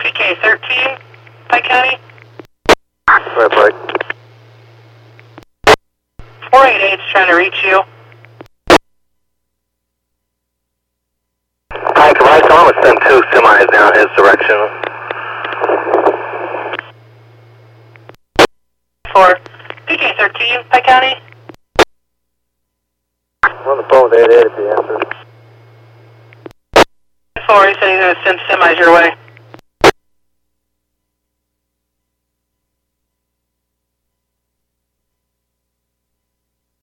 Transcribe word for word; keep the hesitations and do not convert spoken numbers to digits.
P K thirteen, Pike County. Right, Pike. four eight eight's trying to reach you. Pike, right, so I'm going to send two semis down his direction. For P K thirteen, Pike County. We're on the phone with eight eight if he answers. four, he said he's going to send semis your way.